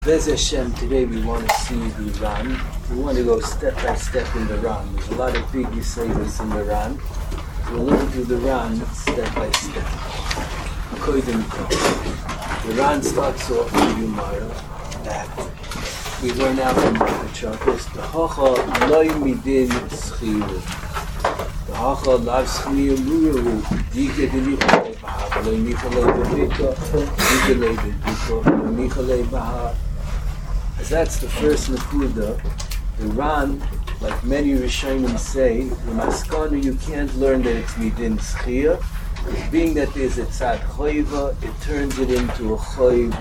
Bez Hashem, today we want to see the Ran. We want to go step by step in the Ran. There's a lot of big Yisayvus in the Ran. So we'll learn through the Ran step by step. The Ran starts off with Yumara that we learn out from the Chakas. The Hacha loy midin schiru. The Hacha lav schiru muru. Dika delichalei baha. Loy nichalei bevika. Dika lei bevika. Loy nichalei baha. As that's the first Nakuda. The Ran, like many Rishonim say, the Maskana, you can't learn that it's midin schia. Being that there's a tzad choiva, it turns it into a choiv.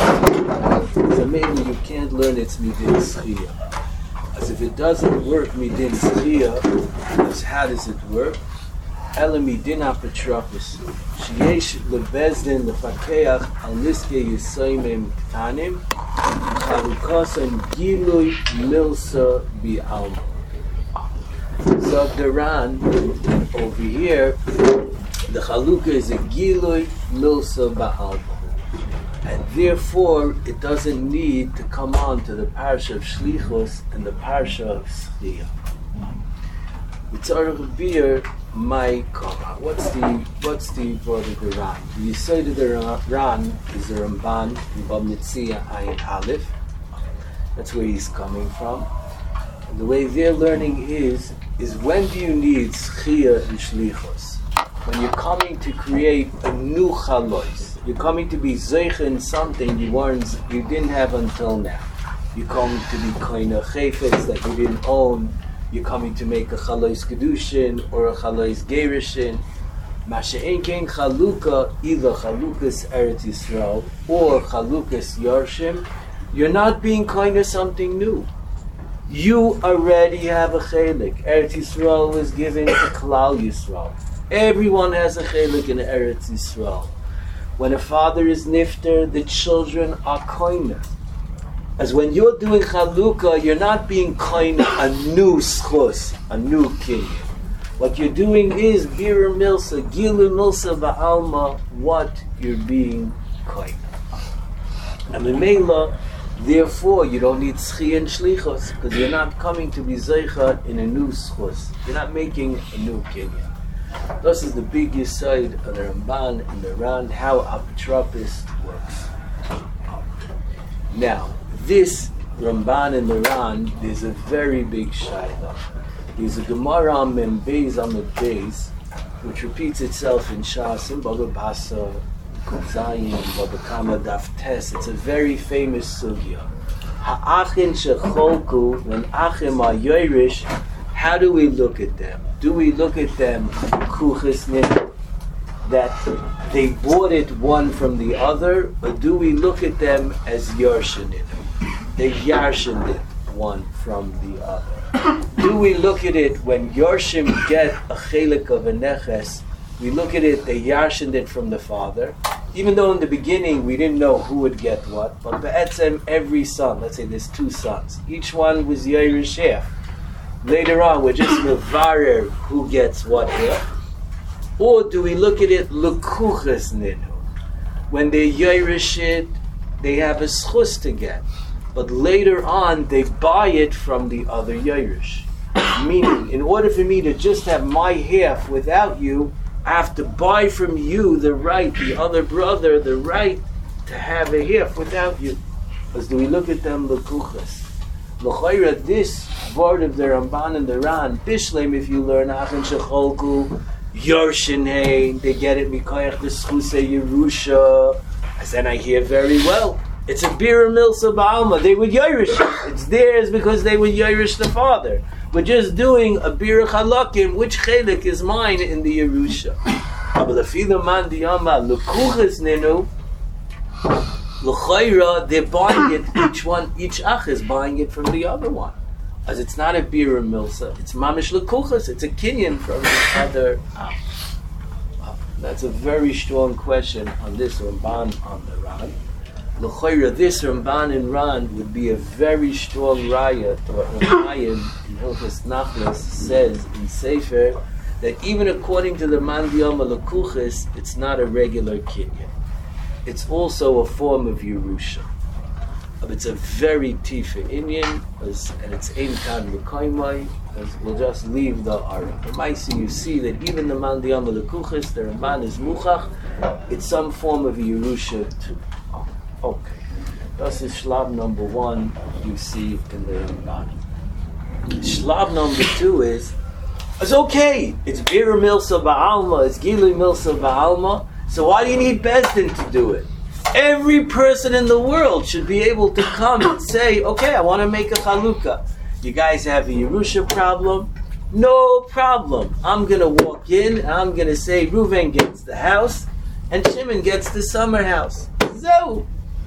So maybe you can't learn it's midin schia. As if it doesn't work midin schia, as how does it work? Ela midin apotropos. Sheyesh lebezdin lefakeach al niskei yisoymim ktanim. Chalukasan gilui milsa bi'alma. So the Ran over here, the Chalukah is a gilui milsa ba'alma, and therefore it doesn't need to come on to the parsha of Shlichus and the parsha of Schia. Yitzarach bir my kama. What's the word of the Ran? The Yisod of the Ran is the Ramban in Bab Metzia Ayin Aleph. That's where he's coming from. And the way they're learning is when do you need Schia and Shlichus? When you're coming to create a new chalois, you're coming to be zeicha in something you didn't have until now. You're coming to be koina chayfetz that you didn't own. You're coming to make a chalois kedushin or a chalois gerishin. Masha'en kein chalukah, either chalukas Eretz Yisrael or chalukas Yarshim. You're not being koina something new. You already have a chelik. Eretz Yisrael was given to Klal Yisrael. Everyone has a chelik in Eretz Yisrael. When a father is nifter, the children are koina. As when you're doing chalukah, you're not being koina a new schus, a new kinyan. What you're doing is bira milsa, gilu milsa ba'alma, what you're being koina. And the meila, therefore, you don't need schia and shlichos, because you're not coming to be zeicha in a new schus. You're not making a new kinyan. This is the biggest side of the Ramban and the Ran, how apotropos works. Now, this Ramban and the Ran, there's a very big shayla. There's a Gemara on Membeis on the base, which repeats itself in Shas, in Baba Basa, Zayin, Baba Kama Daf Tes. It's a very famous sugya. Ha'achin shecholku, when achim are yoirish, how do we look at them? Do we look at them that they bought it one from the other, or do we look at them as yarshanim? They yarshaned it one from the other. Do we look at it when yarshim get a chelik of a neches? We look at it, they yarshaned it from the father, even though in the beginning we didn't know who would get what. But be'etzem, every son, let's say there's two sons, each one was yairish half. Later on, we're just mevarer who gets what here. Or do we look at it lekuches ninu? When they yairish it, they have a schus to get. But later on, they buy it from the other yairish. Meaning, in order for me to just have my half without you, I have to buy from you the right, the other brother, the right to have a half without you. Because do we look at them lekuches? L'chayra, this word of the Ramban and the Ran, Bishlem, if you learn Achin Shecholku, Yorshin Hein, they get it Mikoyach the Schuse Yerusha. As then I hear very well, it's a Bira Milsa Ba'alma, they would Yerish. It's theirs because they would Yerish the father. We're just doing a Bira Chalakim, which Chelik is mine in the Yerusha. But the Fila Man Diyama, Lukuchas Nenu, L'chayra, they're buying it, each ach is buying it from the other one. As it's not a bira milsa, it's mamish l'kuchas, it's a kinyan from the other ach. That's a very strong question on this Ramban on the Ran. L'chayra, this Ramban and Ran would be a very strong raya to what Ramayan in Hilchos Nachlas says in Sefer, that even according to the Mandiyama l'kuchas, it's not a regular kinyan. It's also a form of Yerusha. It's a very tifa Indian, and it's ein kan l'koimai. We'll just leave the aria. The Maisi, you see that even the man the Amal Kuchis, the Ramban is muchach. It's some form of Yerusha too. Okay. This is Shlab number 1 you see in the Ramban. Shlab number 2 is, it's okay. It's Bira Milsa Ba'alma, it's Gilui Milsa Ba'alma. So why do you need Bezdin to do it? Every person in the world should be able to come and say, okay, I want to make a Chalukah. You guys have a Yerusha problem? No problem. I'm going to walk in and I'm going to say Reuven gets the house and Shimon gets the summer house. So,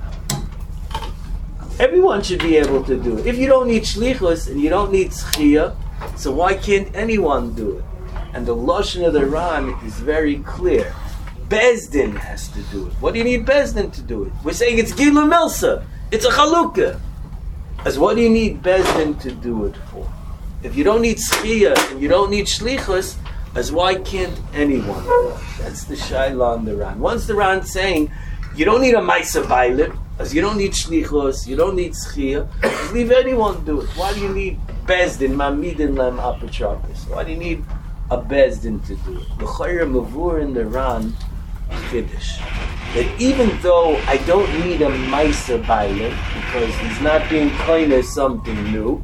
everyone should be able to do it. If you don't need Shlichus and you don't need Tzchiyah, so why can't anyone do it? And the Lashon of the Ran is very clear. Bezdin has to do it. What do you need Bezdin to do it? We're saying it's Gilu Milsa. It's a Chalukah. As what do you need Bezdin to do it for? If you don't need Tzchiyah and you don't need Shlichus, as why can't anyone do it? That's the Shaila on the Ran. Once the Ran saying, you don't need a Maisa Bailit, as you don't need Shlichus, you don't need Tzchiyah, just leave anyone do it. Why do you need Bezdin, Mamidin Lem Apotropis? Why do you need a Bezdin to do it? The Chayr Mavur in the Ran, Chiddush. That even though I don't need a Maisa Bailit, because he's not being kind of something new,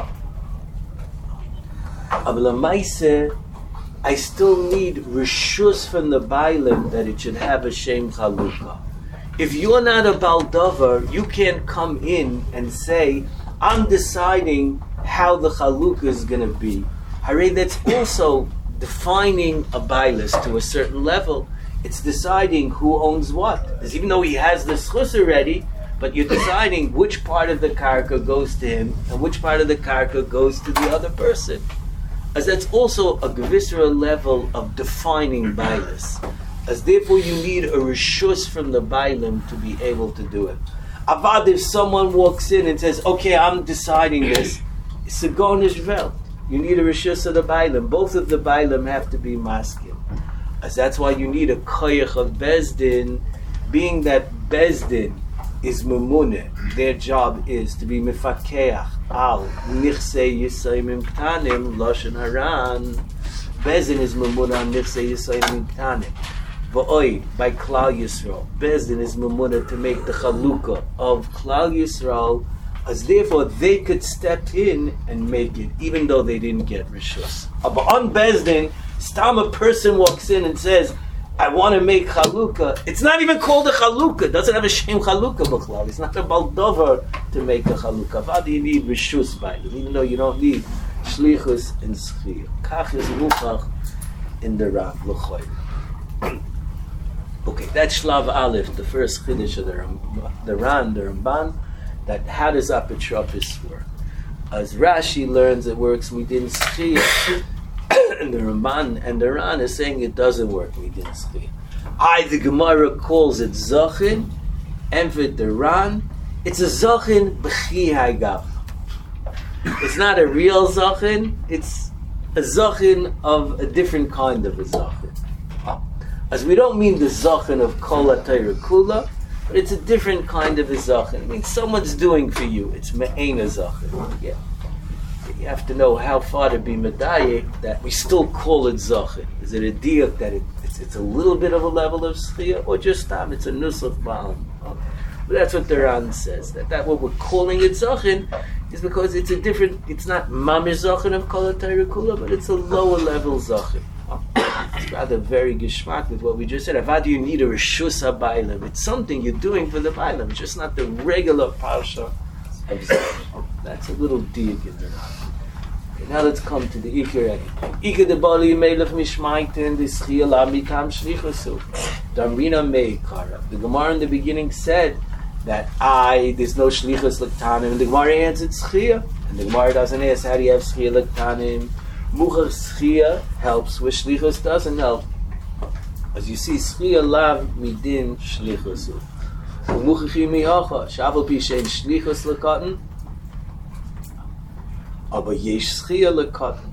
but a Maisa, I still need Rishus from the Bailim that it should have a Shem Chalukah. If you're not a Baldover, you can't come in and say, I'm deciding how the Chalukah is going to be. Hare, that's also defining a Bailis to a certain level. It's deciding who owns what. Because even though he has the schus already, but you're deciding which part of the karka goes to him and which part of the karka goes to the other person. As that's also a visceral level of defining bailis. As therefore you need a rishus from the bailim to be able to do it. Avad, if someone walks in and says, okay, I'm deciding this, it's a garnish vel. You need a rishus of the bailim. Both of the bailim have to be masculine. As that's why you need a koyach of Bezdin, being that Bezdin is memune. Their job is to be mefakeach al nichsei yisayim imtanim lashon haran. Bezdin is memune on nichsei yisayim imtanim. V'oi, by Klal Yisrael. Bezdin is memune to make the chalukah of Klal Yisrael, as therefore they could step in and make it, even though they didn't get rishus. But on Bezdin, Stam a person walks in and says, I want to make chalukah. It's not even called a chalukah. It doesn't have a shem chalukah b'chlal. It's not a baldover to make a chalukah. Vad you need rishus by them, even though you don't need shlichus and schiyah. Kach is muchach in the Ran l'choy. Okay, that's Shlav Aleph, the first chiddush of the Ran, the Ramban. That how does apotropis work? As Rashi learns, it works within schiyah. And the Ramban and the Ran is saying it doesn't work midin schiyah. The Gemara calls it zachin, and with the Ran, it's a zachin b'chi hagav. It's not a real zachin; it's a zachin of a different kind of a zachin. As we don't mean the zachin of kol ha'torah kula, but it's a different kind of a zachin. It means someone's doing for you. It's me'ein a zachin. Yeah. You have to know how far to be medayek that we still call it zachin. Is it a diak that it's a little bit of a level of schiyah, or just it's a nusach ba'al? But that's what the Ran says. That what we're calling it zachin is because it's a different. It's not mamish zachin of kol ha'torah kula, but it's a lower level zachin. It's rather very geschmack with what we just said. Avad, you need a rishus ha'bailim. It's something you're doing for the bailim. It's just not the regular parsha of zachin. That's a little diak in the Ran. Now let's come to the Iker. Iker de Bali Melech Mishmaiten, the Schiyah La Mikam Shlichusu. Damrina Meikara. The Gemara in the beginning said that there's no Shlichus Lektanim, and the Gemara answered Schiyah. And the Gemara doesn't ask how do you have Schiyah Lektanim. Muchach Schiyah helps where Shlichus doesn't help. As you see, Schiyah Lav Midin Shlichusu. Muchachi Miyacha, Shaval Pishen Shlichus Lekatan. Aber yesh schiyah lekatan.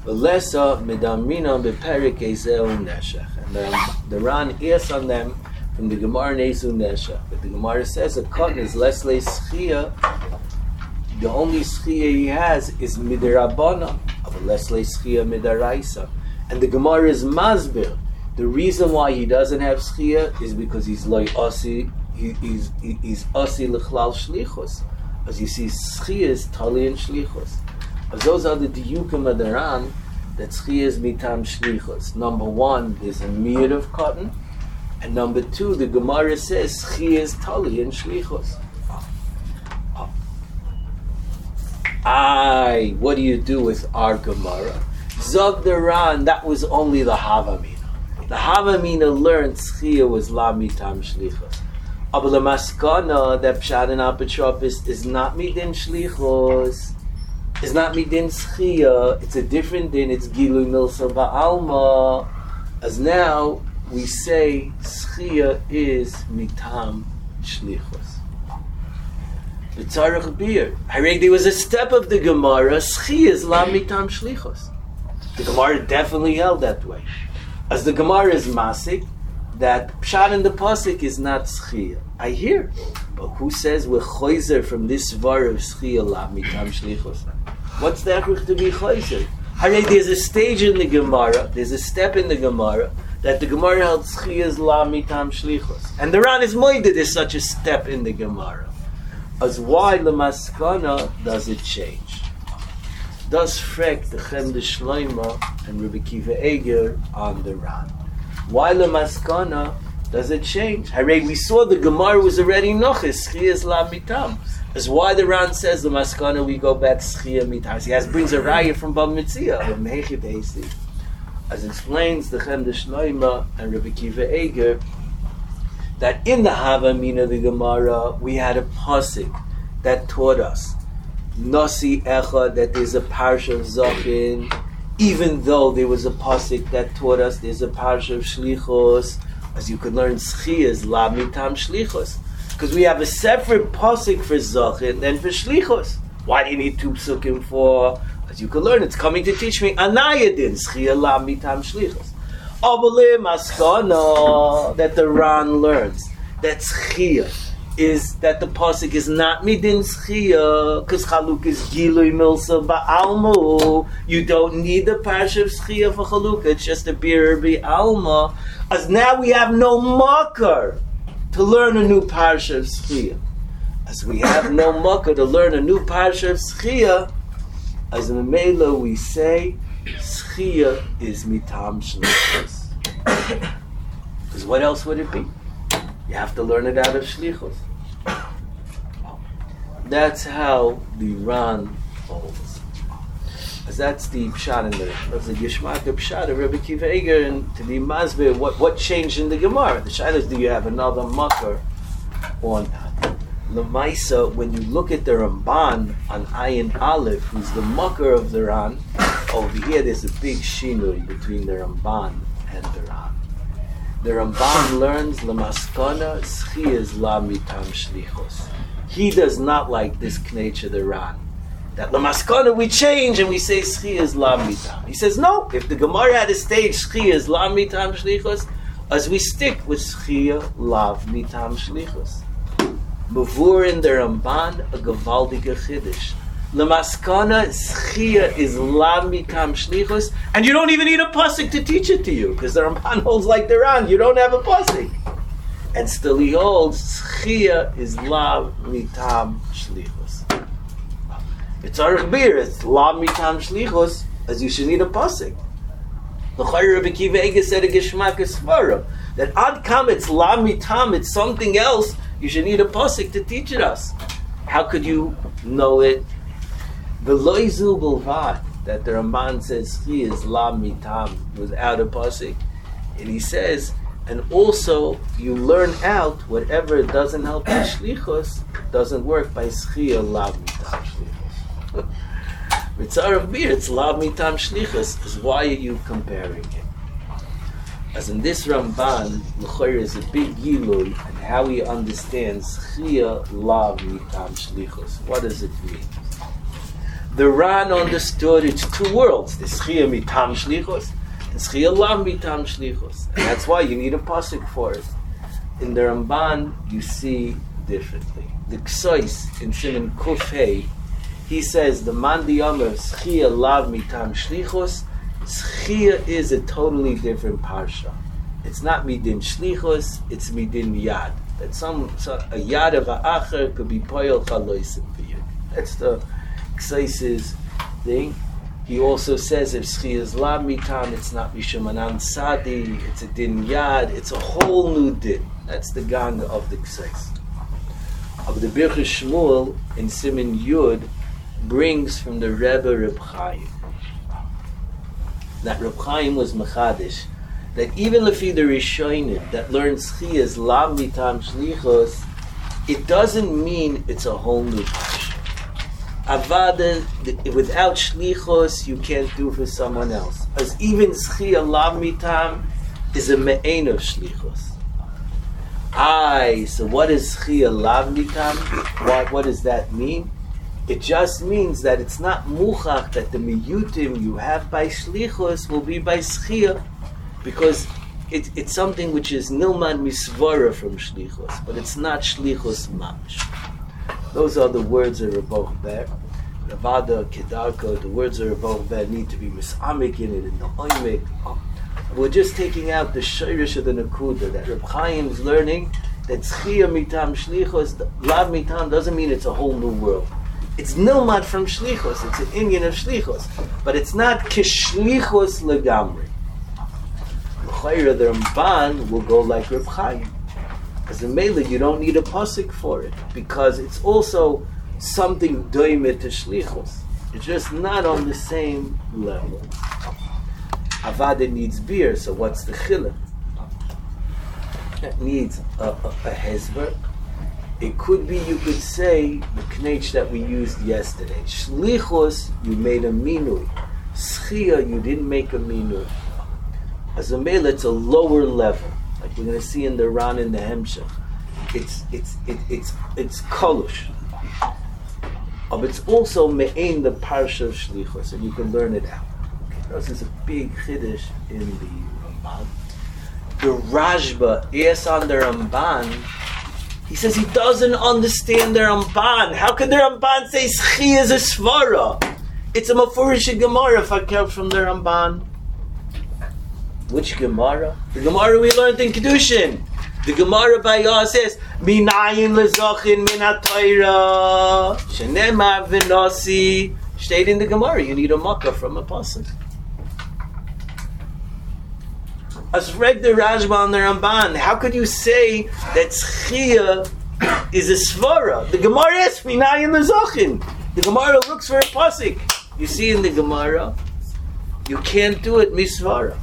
V'lesa medamrina beperik ezeu neshech. And the Ran asks on them from the Gemara Nezu Nesha. But the Gemara says a cotton is less schia. The only schia he has is midirabana, of less schia midaraisa. And the Gemara is masbir. The reason why he doesn't have schia is because he's loy asi. He's asi lechlal shlichus. As you see, schia is tali and shlichus. As those are the diyukim of the Ran, that schia is mitam shlichus. Number one, there's a mir of cotton. And number two, the Gemara says schia is tali and shlichus. What do you do with our Gemara? Zog the Ran, that was only the Havamina. The Havamina learned schia was la mitam shlichus. Aber the maskana that pshat and apotropis is not midin shlichus. It's not midin schia. It's a different din. It's gilui milsa ba'alma. As now we say schia is mitam shlichus. The tzarech bir. There was a step of the Gemara. Schia is la mitam shlichus. The Gemara definitely held that way. As the Gemara is masik, that pshat in the pasuk is not schia. I hear, but who says we're choizer from this var of schia la mitam shlichus? What's the echruch to be choizer? There's a stage in the Gemara, there's a step in the Gemara that the Gemara held schia is la mitam shlichus, and the Ran is moided there's such a step in the Gemara. As why the maskana does it change? Does frek the Chem de Shloima and Rabbi Kiva Eger on the Ran? Why the maskana does it change? We saw the Gemara was already noches schia is la mitam. That's why the Ran says the maskana we go back schia mitam. He brings a raya from Bab Metzia, as explains the Chem de Shloima and Rabbi Kiva Eger, that in the Havamina of the Gemara we had a pasuk that taught us Nasi Echad, that there's a parsha of Zachin, even though there was a pasuk that taught us there's a parsha of Shlichos, as you could learn schia is la mitam Shlichos, because we have a separate pasuk for Zachin than for Shlichos. Why do you need two psukim for? As you could learn, it's coming to teach me anayadin schia la mitam Shlichos. Obale maskana that the Ran learns that schia is that the pasuk is not midin schia because chaluk is gilui milsa ba'alma. You don't need the parsha of schia for chaluk. It's just a bir b'alma. As now we have no makar to learn a new parsha of schia. As we have no makar to learn a new parsha of schia, as in the Mela we say schia is mitam shlichus. Because what else would it be? You have to learn it out of shlichus. That's how the Ran holds. As that's the pshat in the Yishmak pshat of Rabbi Kiva Eger, and to be masbir what changed in the Gemara. The shaila is, do you have another makar or not? L'maisa, when you look at the Ramban on Ayin Aleph, who's the makar of the Ran, over here there's a big shinui between the Ramban and the Ran. The Ramban learns Lamaskana schia is la mitam shlichos. He does not like this knech of the Ran. That Lamaskana we change and we say schia is la mitam. He says no. If the Gemara had a stage schia is la mitam shlichos, as we stick with schia lav mitam shlichos. Mavur in the Ramban a gavaldige chiddush. Lamaskana schia is la mitam shlichus, and you don't even need a pasuk to teach it to you, because the Ramban holds like the Ran. You don't have a pasuk, and still he holds schia is la mitam shlichus. It's tzarech bir. It's la mitam shlichus, as you should need a pasuk. The Chayr Rabbi Kiva Eger said a geshmak esvara that ad kam it's la mitam, it's something else. You should need a pasuk to teach it us. How could you know it? The loizu bulvat that the Ramban says he is la mitam without a pasuk, and he says, and also you learn out whatever doesn't help the shlichus doesn't work by schia la mitam shlichus. Mitzarav bir, it's la mitam shlichus. Is why are you comparing it? As in this Ramban, l'choyer is a big gilui and how he understands schia la mitam shlichus. What does it mean? The Ran understood it's two worlds. The schia mitam shlichus and schia la mitam shlichus. And that's why you need a pasuk for it. in the Ramban you see differently. The Ksois in Siman Kuf Hey, he says the Mandi Yomer Schia Lav Mitam Shlichus. Schia is a totally different parsha. It's not midin shlichus, it's midin yad. That a yad of ha'acher could be poyel chaloisim for you. That's the Ksois' thing. He also says if schia is lav mitam, it's not mishum anan sadi, it's a din yad, it's a whole new din. That's the gang of the Ksois. Of the Birchei Shmuel in Siman Yud brings from the Rebbe Reb Chaim that Reb Chaim was mechadish, that even lefi the Rishonim that learns Schiyas lav mitam shlichos, it doesn't mean it's a whole new parsha. Avada, without shlichos, you can't do for someone else. As even Schiyah lav mitam is a me'en of shlichos. So what is Schiyah lav mitam? What does that mean? It just means that it's not muchach that the miyutim you have by shlichus will be by schiyah, because it's something which is nilman misvara from shlichus, but it's not shlichus mamish. Those are the words of Rebbe Ber. Ravada, Kedarka, the words of Rebbe Ber need to be misamik in it, in the oimik. We're just taking out the shirish of the Nakuda, that Reb Chaim is learning that schiyah mitam shlichus, lav mitam doesn't mean it's a whole new world. It's nilmad from shlichus. It's an Indian of shlichus, but it's not kishlichus legamri. The Ramban will go like Reb Chaim. As a mele, you don't need a pasuk for it because it's also something doimet to shlichus. It's just not on the same level. Avada needs beer, so what's the chiluk? It needs a hezber. It could be, you could say, the knech that we used yesterday. Shlichus, you made a minui. Schia, you didn't make a minui. As a male, it's a lower level, like we're going to see in the Ran and the Hemshech. It's kolush, but it's also me'ein the parsha of shlichus, and you can learn it out. Okay, this is a big chiddush in the Ramban. The Rashba asks on the Ramban. He says he doesn't understand the Ramban. How could the Ramban say Schiyah is a svara? It's a mafurish Gemara if I count from the Ramban. Which Gemara? The Gemara we learned in Kedushin. The Gemara by Yah says, Minayin lezachin min ha-Torah shenemar v'nasi. Stayed in the Gemara. You need a makkah from a pasuk. As read the Rashba and the Ramban, how could you say that Schiyah is a svara? The Gemara is Minayin lezachin. The Gemara looks for a pasuk. You see in the Gemara, you can't do it misvara.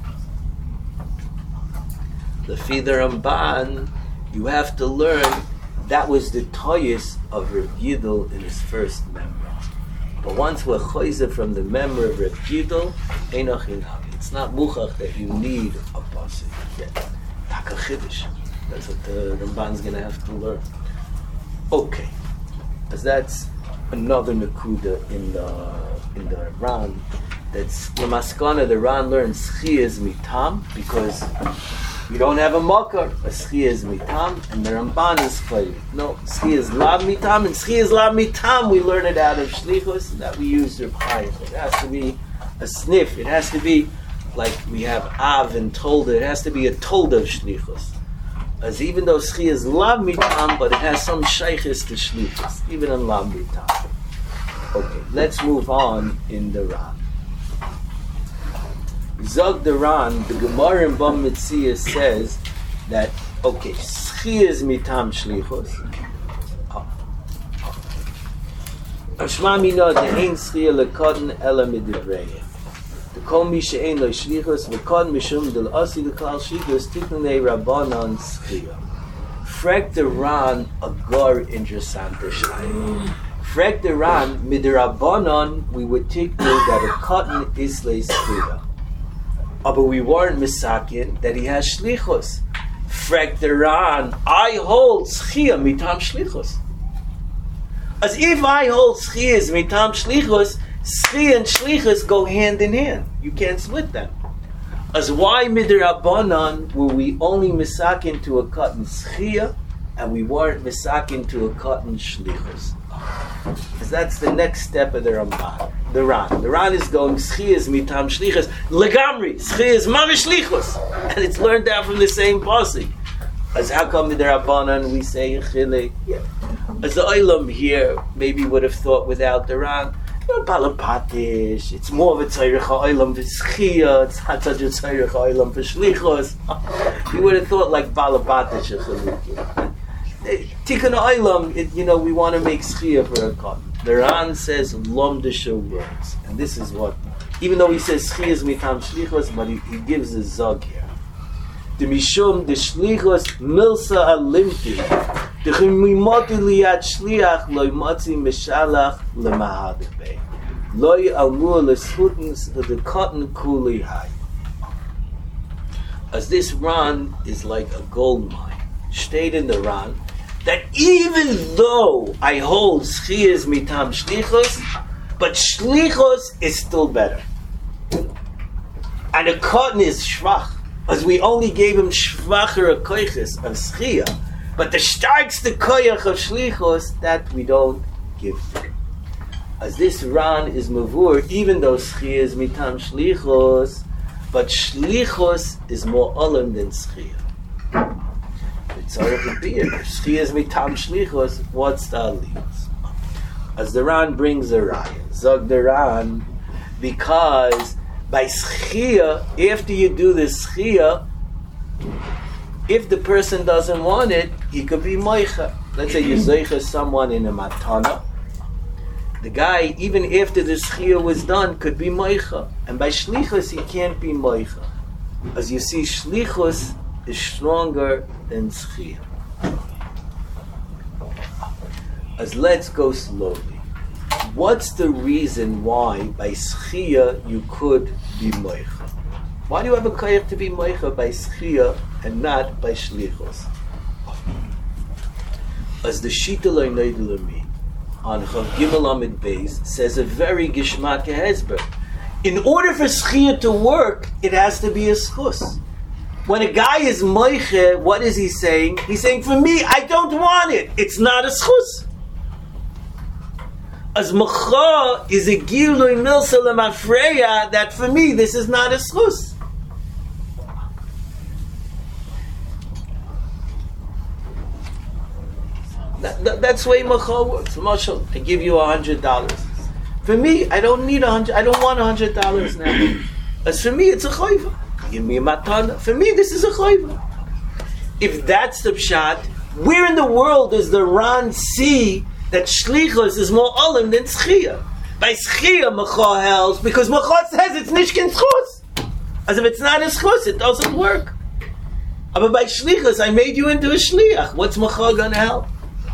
The Fida Ramban, you have to learn that was the toyus of Reb Yidel in his first memra. But once we're choizer from the memra of Reb Yidel, it's not muchach that you need a pasuk yet. Taka chiddush. That's what the Ramban's going to have to learn. Okay, as that's another nakuda in the Ran. That's the maskana. The Ran learns Schiyah is mitam because you don't have a makar. A Schiyah is mitam, and the Ramban is chayil. No, Schiyah is lav mitam, and Schiyah is lav mitam. We learn it out of shlichus that we use Reb Chaim. It has to be a sniff. It has to be like we have av and tolda. It has to be a tolda of shlichus. As even though Schiyah is lav mitam, but it has some shaykhis to shlichus, even in lav mitam. Okay, let's move on in the Ran. Zog the Ran, the Gemara in Bam Metzia says that, okay, Schiyah is mitam shlichus. Ashma mina de'ein Schiyah lekodin ela midivreya. The kol mi she'ein lo shlichus v'kod mishum del asi l'klal shlichus tiknei rabbanon Schiyah. Frek the Ran a gar interessante shayla. Frek the Ran midirabbanon we would take that a cotton is le Schiyah. But we weren't misakin that he has shlichus. Frek the Ran, I hold Schiyah mitam shlichus. As if I hold Schiyah is mitam shlichus, Schiyah and shlichus go hand in hand. You can't split them. As why midrabanan were we only misakin to a cotton schia, and we weren't misakin to a cotton shlichus? Because that's the next step of the Ramban. The Ran is going schiyas mitam shlichus legamri schiyas mamish shlichus, and it's learned down from the same pasuk. As how come the Rabbanan we say chile? As the Olam here maybe would have thought without the Ran, balapatish. It's more of a tzayirach ha'olam for schiyah. It's not such a tzayirach ha'olam for shlichus. You would have thought like balapatish or chalukim. Tikkun ha'olam, we want to make schiyah for a cotton. The Ran says lomdisha words, and this is what, even though he says schiyah is mitam shlichus, but he gives a zog here. The mishum the shlichus milsa alimti the chimimoti liyad shliach loy matzi mishalach lemahadbe loy almur leshutens the cotton kuli high. As this Ran is like a gold mine, stayed in the Ran, that even though I hold schiyas mitam shlichus, but shlichus is still better, and the cotton is shvach. As we only gave him shvacher a koiches of schia, but the starks the koyach of shlichos that we don't give to him. As this Ran is mavur, even though schia is mitam shlichos, but shlichos is more olam than schia. It's already beer. Schia is mitam shlichos. What's the aliyos? As the Ran brings a raya, zog the Ran, because by schia, after you do the schia, if the person doesn't want it, he could be moicha. Let's say you zeicha someone in a matana. The guy, even after the schia was done, could be moicha. And by shlichus, he can't be moicha. As you see, shlichus is stronger than schia. As let's go slowly. What's the reason why by schia you could be moicha? Why do you have a koyach to be moicha by schia and not by shlichos? As the Shita Lo'inaydelami on Chav Gimel Amid Beis says a very gishmak hezber. In order for schia to work, it has to be a schus. When a guy is moicha, what is he saying? He's saying, for me, I don't want it. It's not a schus. As macha is a gilui milsa lemafreya, that for me this is not a schus. That's the way macha works. Mashal, I give you $100. For me, I don't need $100. I don't want $100 now. As for me, it's a chayva. Give me a matana. For me, this is a chayva. If that's the pshat, where in the world does the Ran see that shlichus is more olim than schia? By schia, macha helps because macha says it's nishkin schus. As if it's not a schus, it doesn't work. But by shlichus, I made you into a shliach. What's macha gonna help?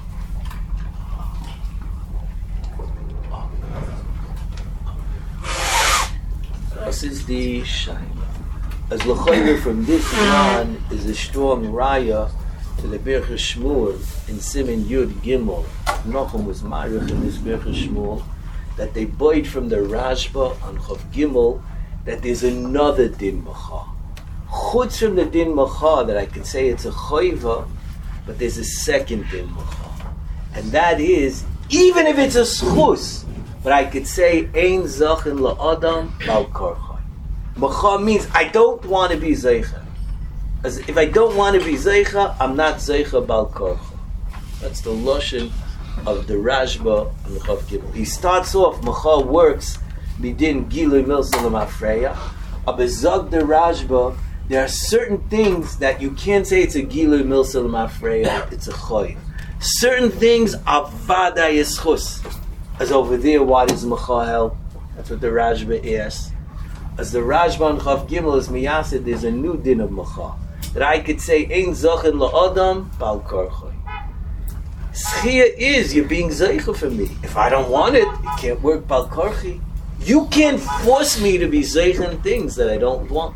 This is the shaila. As l'choyer from this Ran is a strong raya to the Birchas Shmuel in Siman Yud Gimel. Nochum was marich in this Birchas Shmuel that they bought from the Rashba on Chav Gimel that there's another din macha. Chutz from the din macha that I can say it's a choiva, but there's a second din macha, and that is even if it's a schus, but I could say ein zachin la'adam bal karchai. Macha means I don't want to be zeicha. As if I don't want to be zeicha, I'm not zeicha bal karcha. That's the lashon of the Rashba and the Chav Gimel. He starts off macha works midin gilui milsa lemafreya. Abezag the Rashba, there are certain things that you can't say it's a gilui milsa lemafreya. It's a choy. Certain things are vada yischus. As over there, what is macha help? That's what the Rashba asks. As the Rashba and Chav Gimel is miyasid, there's a new din of macha that I could say ein zachin la'adam bal karchai. Schia is you're being zeicha for me. If I don't want it, it can't work bal karchi. You can't force me to be zeicha in things that I don't want.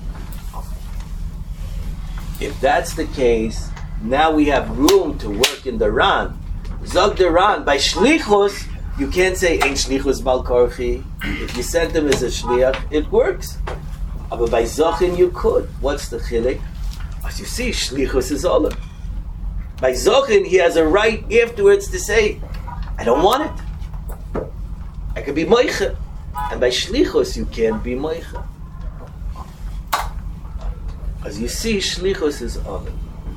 If that's the case, now we have room to work in the Ran. Zog the Ran by shlichus. You can't say ein shlichus bal karchi. If you send him as a shliach, it works. But by Zachin you could. What's the chilek? As you see, Shlichus is Olam. By Zachin he has a right afterwards to say, I don't want it. I could be Moicha. And by Shlichus you can't be Moicha. As you see, Shlichus is Olam.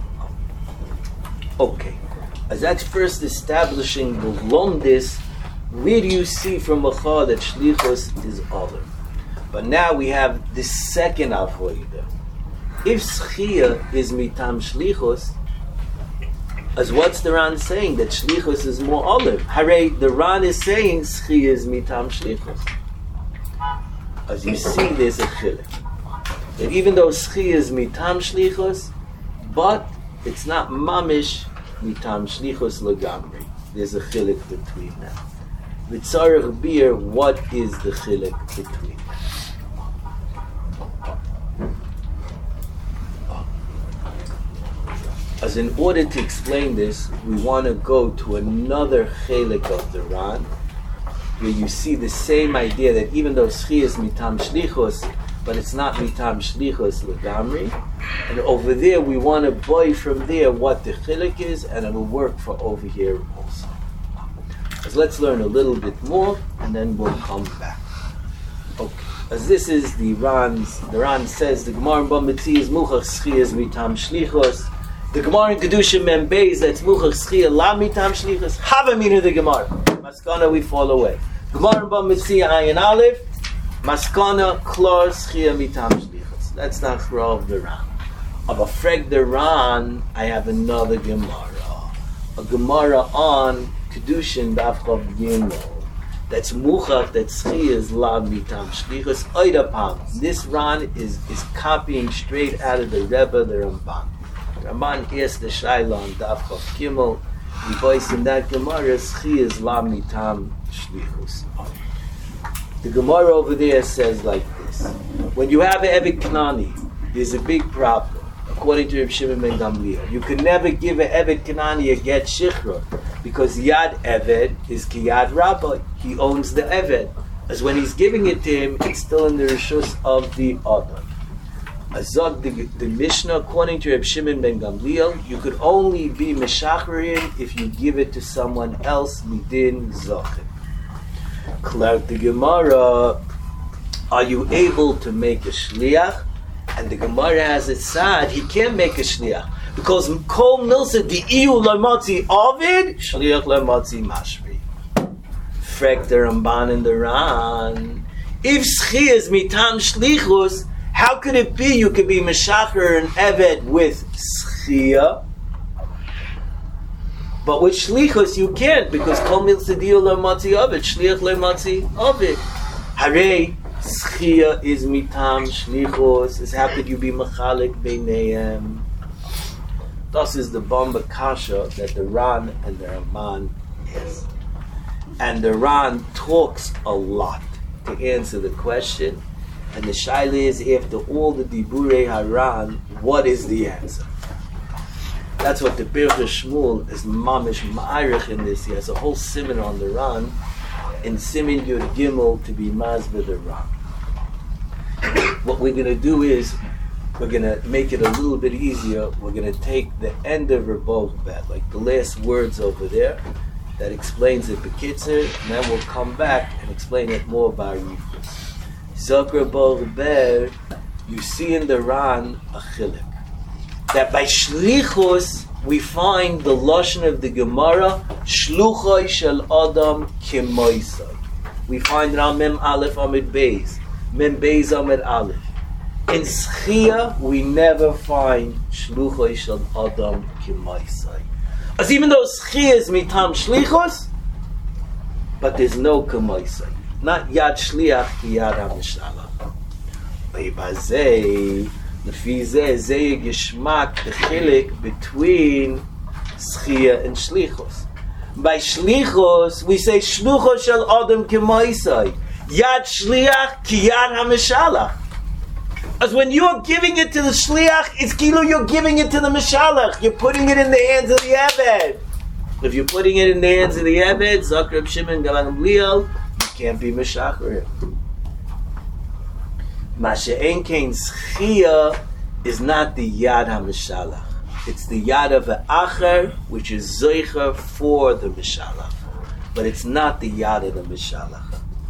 Okay. As that's first establishing the Lomdis, where do you see from Achah that Shlichus is Olam? But now we have the second avodah. If Schia is mitam Shlichus, as what's the Ran saying? That Shlichus is more Olam. Hare, the Ran is saying Schia is mitam Shlichus. As you see, there's a chilek. That even though Schia is mitam Shlichus, but it's not mamish mitam Shlichus legamri. There's a chilek between them. V'tzarech bir, what is the chilek between them? As in order to explain this, we want to go to another chilek of the Ran, where you see the same idea that even though Schia is mitam Shlichus, but it's not mitam Shlichus legamri, and over there we want to buy from there what the chilek is, and it will work for over here also. So let's learn a little bit more, and then we'll come back. Okay. As this is the Ran says the Gemara in Bambatzi is muchach Schia is mitam Shlichus. The Gemara in Kedusha Mem Beis that's muchach Schia la mitam Shlichus. Hava mina the Gemara. Maskana we fall away. Gemara in Bambatzi Ayin Aleph. Maskana klor Schia mitam Shlichus. That's not Chra of the Ran. Of a freg the Ran, I have another Gemara. A Gemara on Kedushin Daf Chav Gimel. That's muchach, that Schia is la mitam Shlichus. Oidapam. This Ran is copying straight out of the Rebbe, the Ramban. Ramban asked the Shaila on Daf Chav Gimel. The voice in that Gemara, Schia is la mitam Shlichus. The Gemara over there says like this: when you have an Eved Kanani, there's a big problem. According to Reb Shimon ben Gamliel, you can never give an Eved Kanani a get shichra because Yad Eved is ki Yad Rabbi. He owns the Eved. As when he's giving it to him, it's still in the rishus of the Adam. Azog the Mishnah, according to Reb Shimon ben Gamliel, you could only be meshacharim if you give it to someone else midin zachin. Clark the Gemara, are you able to make a shliach? And the Gemara has it sad, he can't make a shliach. Because Kol Milsa di iu lemotzi Ovid, shliach lemotzi mashri. Frek the Ramban and the Ran. If Schia is mitam shlichus, how could it be you could be meshacher and Eved with Schia, but with shlichus you can't, because Kol Milsa di iu lemotzi Ovid, shliach lemotzi Ovid. Hare Schia is mitam shlichus. Is how could you be machalik beineim? Thus is the bomba kasha that the Ran and the Ramban is. And the Ran talks a lot to answer the question. And the shaila is, after all the diburei haran, what is the answer? That's what the Birchei Shmuel is mamish ma'arich in this. He has a whole siman on the Ran, in Simin Yud Gimel to be mazbeh the Ran. What we're going to do is, we're going to make it a little bit easier. We're going to take the end of Rebov Bet, like the last words over there, that explains it Bekitzer, and then we'll come back and explain it more by Rifus. Zok Rebov Bet, you see in the Ran a chilek. That by Shlichus, we find the Lashon of the Gemara, Shluchai Shel Adam Kimoisai. We find it on Mem Aleph Amid Beis, Mem Beis Amid Aleph. In Schia, we never find Shluchai Shel Adam Kimoisai. As even though Schia is mitam Shlichus, but there's no Kimoisai. Not Yad Shliach ki Yad HaMishalach. Leibazei, Lefi zeh geshmak the chilik between Schia and Shlichus. By Shlichus, we say Shluchos shel Adam k'moisai. Yad Shliach ki Yad HaMishalach. As when you're giving it to the Shliach, it's kilo you're giving it to the Mishalach. You're putting it in the hands of the Eved. If you're putting it in the hands of the Eved, Zok Reb Shimon Gamliel, you can't be Mishacharim. Masha'en kein Schia is not the Yad HaMishalach. It's the Yad of the Acher, which is Zoicha for the Mishalach. But it's not the Yad of the Mishalach.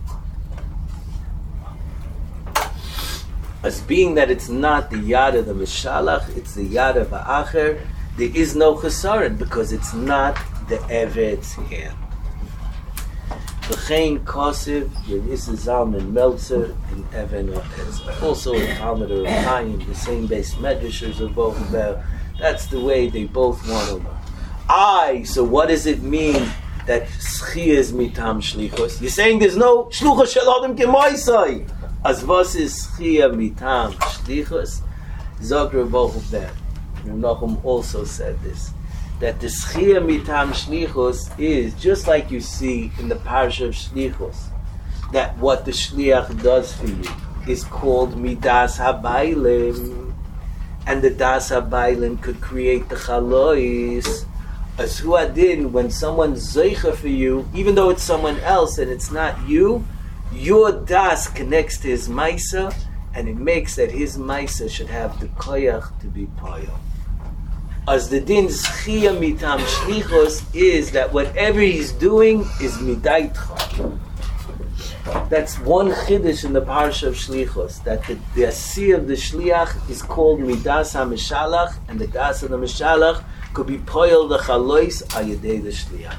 As being that it's not the Yad of the Mishalach, it's the Yad of the Acher, there is no Chesaron because it's not the Eved's hand. V'chein Kosiv, Yerissa Zalman Meltzer, and Even Oez. Also in Talmud or Chaim, the same base medrashers of both of them. That's the way they both want to learn. So what does it mean that Schia is mitam shlichus? You're saying there's no shluchos shel adam kemoisai. As was is Schia mitam shlichus? Zog Reb Nachum. Reb Nachum also said this, that the Schia mitam shlichus is just like you see in the parsha of shlichus, that what the shliach does for you is called midas habaylim, and the das habaylim could create the chalois. As huadin, when someone's zeicha for you, even though it's someone else and it's not you, your das connects to his maisa, and it makes that his maisa should have the koyach to be poyel. As the din schia mitam shlichos is that whatever he's doing is midaitcha. That's one chiddush in the parsha of shlichos, that the asiyah of the shliach is called midas ha-mishalach, and the das of the mishalach could be poyel the chalois ayedei the shliach.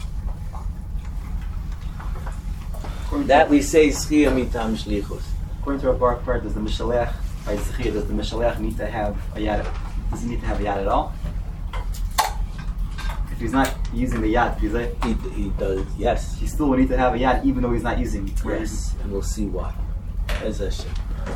That we say schia mitam shlichos. According to Rav Baruch, does the mishalach by schia, does the mishalach need to have a yad? Does he need to have a yad at all? If he's not using the yad, he does, yes. He still will need to have a yad even though he's not using it. Yes, and we'll see why. As Hashem.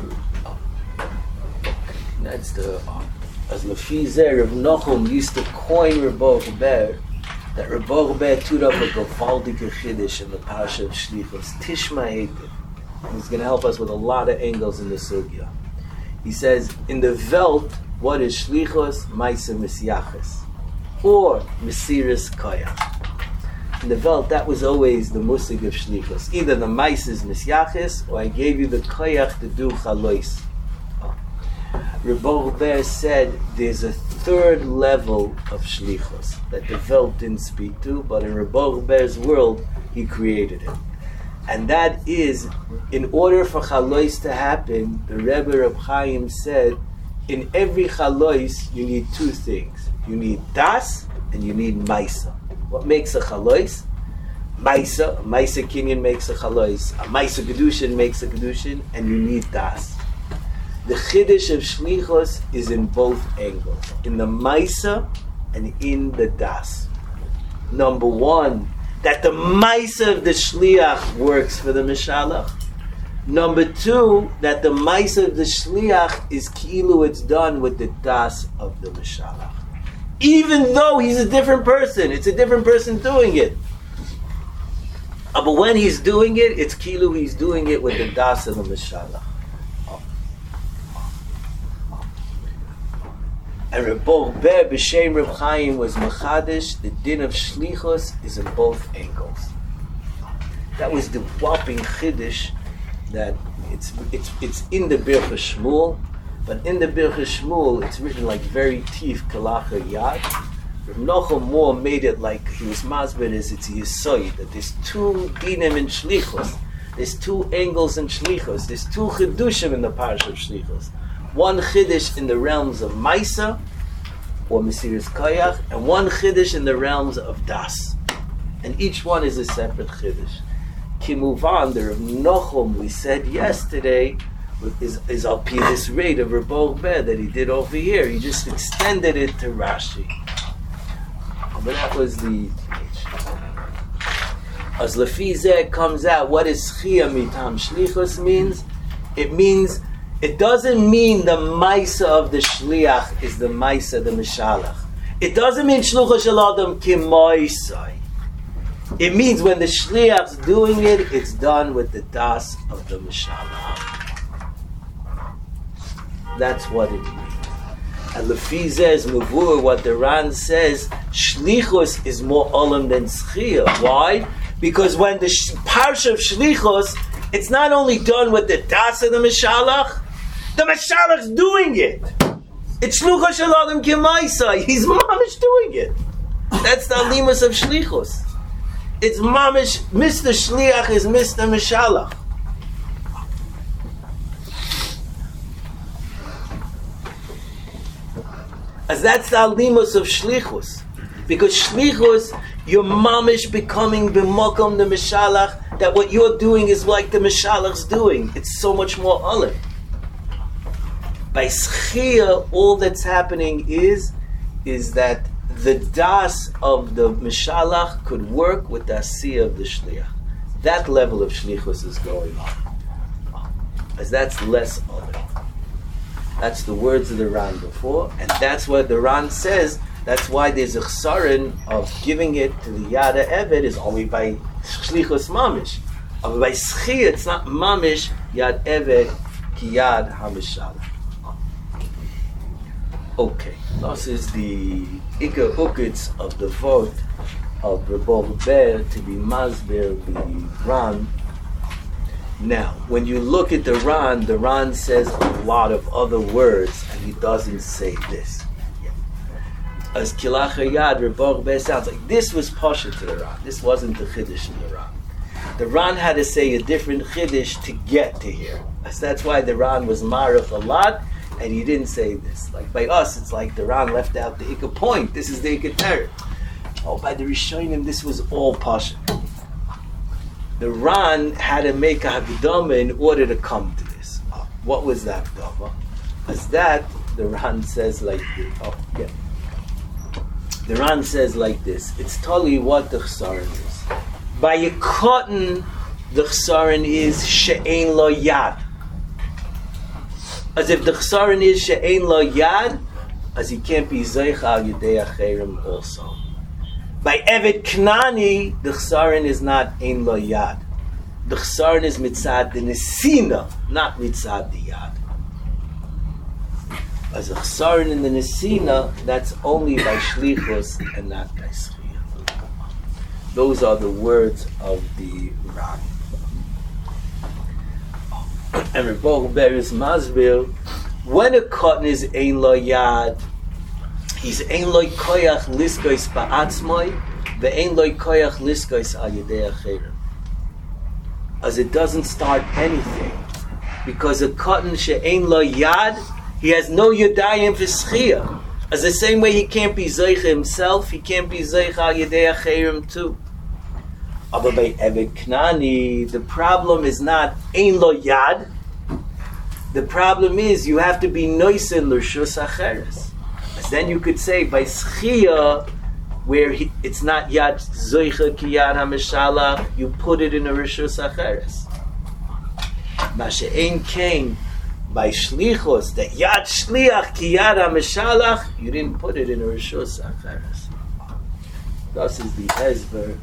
That's the as Lefi Zeh, Reb Nachum used to coin Reb Ber, that Reb Ber took up a gewaldige chiddush in the Parsha of Shlichus, Tishma Heiter. He's going to help us with a lot of angles in the sugya. He says, in the Welt, what is Shlichus? Maisa Misyachas, or Mesiris Koyach. In the Welt, that was always the musig of Shlichus. Either the Maisa is Misyachas, or I gave you the Koyach to do Chalois. Reb Ber said there's a third level of Shlichus that the Welt didn't speak to, but in Reb Ber's world, he created it. And that is, in order for Chalois to happen, the Rebbe Reb Chaim said, in every Chalois, you need two things. You need Das, and you need Maisa. What makes a Chalois? Maisa. A Maisa Kinyan makes a Chalois. A Maisa Kedushin makes a Kedushin, and you need Das. The Chiddush of Shlichos is in both angles, in the Maisa and in the Das. Number one, that the Maisa of the Shliach works for the Mishalach. Number two, that the Maisa of the Shliach is ki'ilu it's done with the Das of the Mishalach. Even though he's a different person, it's a different person doing it. But when he's doing it, it's ki'ilu he's doing it with the Das of the Mishalach. And Reb Ber b'shem Reb Chaim was machadish. The din of shlichus is in both angles. That was the whopping chiddush that it's in the Birchas Shmuel, but in the Birchas Shmuel it's written like very tif kalacha yad. Reb Nachum more made it like he was masbid as it's yisoid, that there's two dinim in shlichus, there's two angles in shlichus, there's two chidushim in the parsha of shlichus. One chiddush in the realms of Maisa, or Mesiris Koyach, and one chiddush in the realms of Das. And each one is a separate chiddush. Kimuvan, the Reb Nachum we said yesterday, is al pi this rate of Reb Ber that he did over here. He just extended it to Rashi. But that was the... As Lefi Zeh comes out, what is Schia mitam shlichus means? It means... It doesn't mean the Maisa of the Shliach is the Maisa the Mishalach. It doesn't mean Shlucha Shel Adam Kimoisai. It means when the Shliach's doing it, it's done with the Das of the Mishalach. That's what it means. And Lefi Zeh's Mavur, what the Ran says, Shlichus is more Olam than Schia. Why? Because when the Parsha of Shlichus, it's not only done with the Das of the Mishalach, The Mashalach's doing it. It's Shlucha Shel Adam K'maisa. He's mamish doing it. That's the alimus of Shlichus. It's mamish. Mr. Shliach is Mr. Mashalach. As that's the alimus of Shlichus. Because Shlichus, you're mamish becoming b'mokom the Mashalach, that what you're doing is like the Mashalach's doing. It's so much more olive. By Schia, all that's happening is that the das of the Mashalach could work with the Asiyah of the Shliach. That level of Shlichus is going on. As that's less olive. That's the words of the Ran before, and that's what the Ran says. That's why there's a chsaron of giving it to the Yada Eved is only by Shlichus Mamish. But by Schia, it's not Mamish Yad Eved ki Yad HaMashalach. Okay, this is the Ikar Ukitz of the vote of Rebbe Ber to be Masber the Ran. Now, when you look at the Ran says a lot of other words, and he doesn't say this. As Kilach Yad, Rebbe Ber sounds like this was Pasha to the Ran. This wasn't the Chiddush in the Ran. The Ran had to say a different Chiddush to get to here. That's why the Ran was Marach a lot, and he didn't say this. Like by us, it's like the Ran left out the Ikka point. This is the Ikka Terek. Oh, by the Rishonim, this was all Pasha. The Ran had to make a Hagdama in order to come to this. What was that Hagdama? As that, the Ran says like this. The Ran says like this. It's totally what the Chsaron is. By a cotton, the Chsaron is She'ein Lo Yad. As if the Chsaron is She'ein Lo Yad, as he can't be Zeich Al Yedei Acherim also. By Evet Knani, the Chsaron is not Ein Lo Yad. The Chsaron is Mitzad the Nesina, not Mitzad the Yad. As a Chsaron in the Nesina, that's only by Shlichus and not by Schia. Those are the words of the Ran. And Rebbe Ber is Masbir, when a cotton is Ein Lo Yad, he's Ein Lo Koyach Liskois Ba'atzmoi, Ve'ein Lo Koyach Liskois Al Yedei Acherim. As it doesn't start anything. Because a cotton She'ein Lo Yad, he has no Yadayim for Schia. As the same way he can't be Zeich himself, he can't be Zeich Al Yedei Acherim too. But by Evet Knani, the problem is not Ein Lo Yad. The problem is you have to be Noisin L'Rshus Acheres. Then you could say by Schia, where it's not Yad Zoicha Ki Yad HaMashalach, you put it in a Rishus Acheres. Masha'ein came by Shlichos, that Yad Shliach Ki Yad HaMashalach, you didn't put it in a Rishus Acheres. This is the Hezber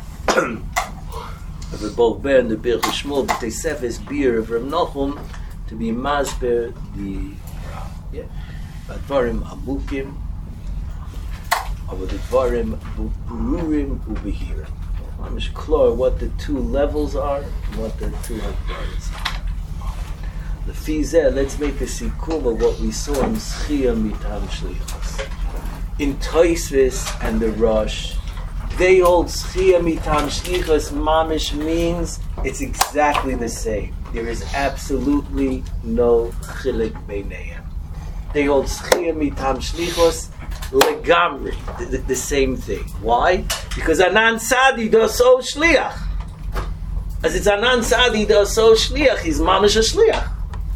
of the Rebbe Ber and the Bir Chishmol, but they Sefes beer of Reb Nochum to be Masber the Advarim Amukim, over the Advarim Bururim Ubehirim. I'm just clear what the two levels are and what the two Advarim are. The Fizeh, let's make a sikum of what we saw in Schia Mitam Shlichus. In Tosfos and the Rosh, they hold Schia Mitam Shlichus Mamish means it's exactly the same. There is absolutely no chilik beinayim. They hold Schia Mitam Shlichus legamri, the same thing. Why? Because Anan Sadi does so Shliach. As it's Anan Sadi does so Shliach, he's Mamish a Shliach.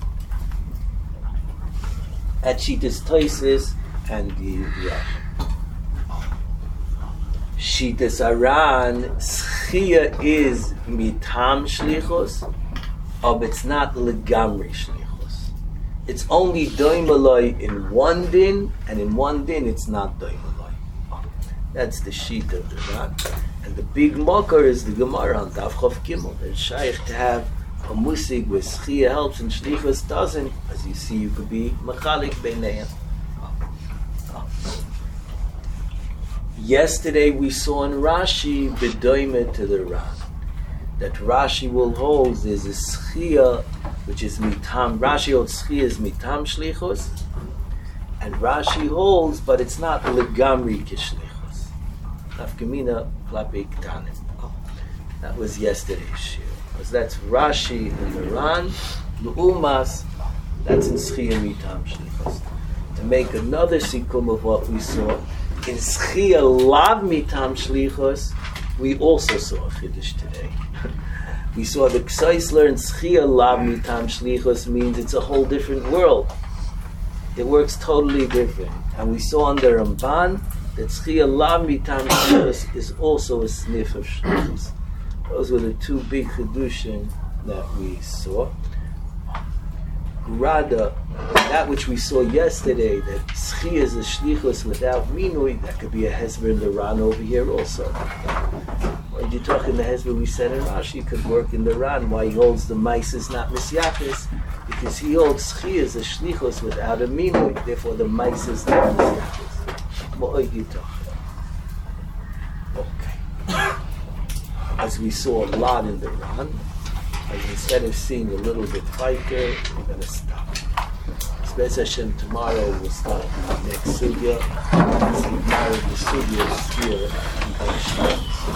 At Shitas Tosfos and the Shitas Aran, Schia is Mitam Shlichus, but it's not legamri Shlichus. It's only doimaloi in one din, and in one din it's not doimaloi. That's the sheet of the Ran. And the big mocker is the Gemara on Daf Chof Gimel. It's shaykh to have a musig where Schia helps and Shlichus doesn't. As you see, you could be machalik beinayim. Yesterday we saw in Rashi bedoimet to the Ran. that Rashi will hold is a schia, which is mitam. Rashi holds schia is mitam shlichus, and Rashi holds, but it's not legamri kishlichus. Nafkamina klape ktanim. That was yesterday's shir. Because that's Rashi in the Ran, L'umas, that's in schia mitam shlichus. To make another sikum of what we saw, in schia lav mitam shlichus, we also saw a chiddush today. We saw the Ksais learned schia lav mitam shlichus means it's a whole different world. It works totally different. And we saw under Ramban that schia lav mitam shlichus is also a sniff of shlichus. Those were the two big chidushim that we saw. Grada, that which we saw yesterday, that schia is a shlichus without minui, that could be a hezber in the Ran over here also. Why did you talk in the hezber we said in Rashi could work in the Ran? Why he holds the mice is not misyachis? Because he holds schia is a shlichus without a minui, therefore the mice is not misyachis. What are you talking? Okay. As we saw a lot in the Ran, as instead of seeing a little bit fighter, we're going to stop. B'ez Hashem, tomorrow we'll start the next sugya. The sugya is here in